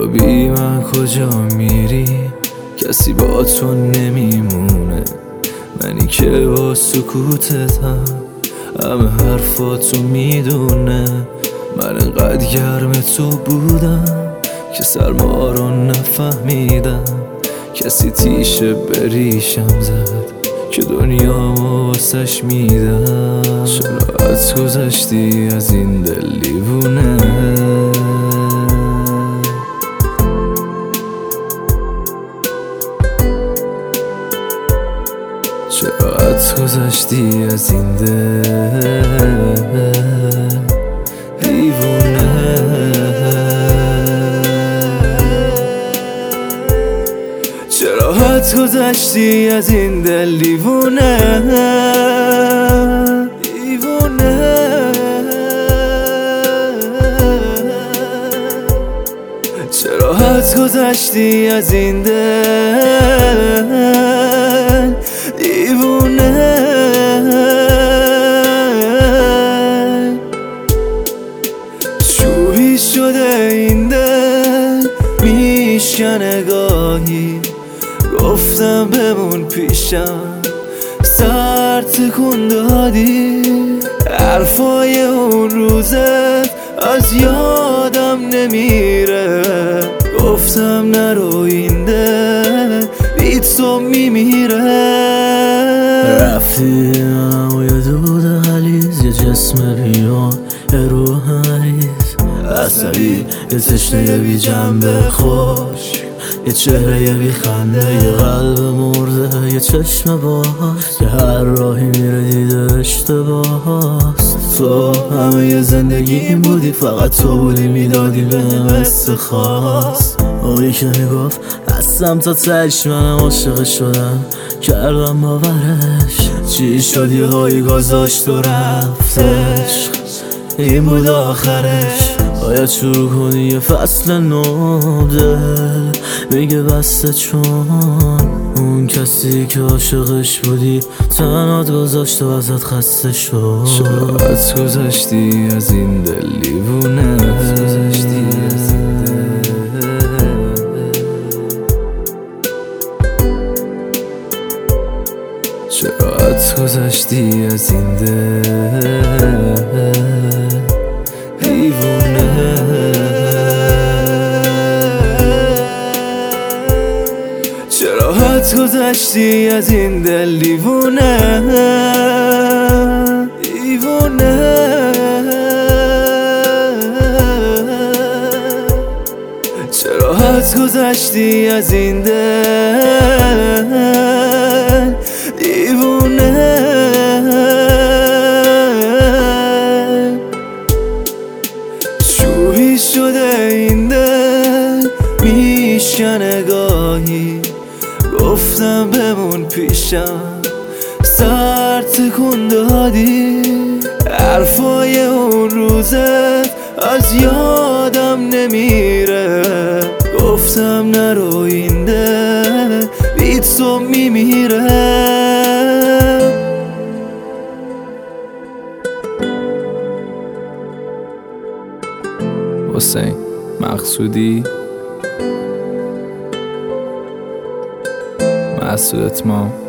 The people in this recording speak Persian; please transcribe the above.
بی من کجا میری؟ کسی با تو نمیمونه، منی که با سکوتتم همه حرفاتو میدونه. من انقدر گرم تو بودم که سرما رو نفهمیدم. کسی تیشه بریشم زد که دنیا واسش میدم. چرا از گذشتی از این دل دیوونه؟ چرا از گذشتی از این دل دیوونه؟ چرا از گذشتی از این دل دیوونه؟ دیوونه. چرا از گذشتی از این دل دیوونه؟ شوخی شده این دل میشکنه گاهی. گفتم بمون پیشم سر تکون دادی. حرفای اون روزت از یادم نمیره. گفتم نرو این دل بی تو میمیره. رفتی منم و یه دود غلیظ، یه جسم بیان یه روح مریض عصبی، یه تشنه بی جنبه خوش، یه چهره بی خنده، یه قلب مرده، یه چشم باز که هر راهی میره دیده اشتباهست. تو همه زندگیم بودی، فقط تو بودی میدادی بهم حس خاص. اونی که میگفت هستم تا تهش، منم عاشق شدم کردم باورش. چی شد یه هایی گذاشت و رفتش، این بود آخرش. باید شروع کنی یه فصل نو، دل میگه بسته چون اون کسی که عاشقش بودی تنهات گذاشت و ازت خسته شد. چرا از گذشتی از این دل دیوونه؟ چرا از گذشتی از این دل دیوونه؟ چرا از گذشتی از این دل دیوونه؟ دیوونه. چرا از گذشتی از این دل دیوونه؟ شوخی شده این دل میشکنه گاهی. گفتم بمون پیشم سر تکون دادی. حرفای اون روزت از یادم نمیره. گفتم نرو این دل بی تو میمیره. حسین مقصودی، مسعود اتمام.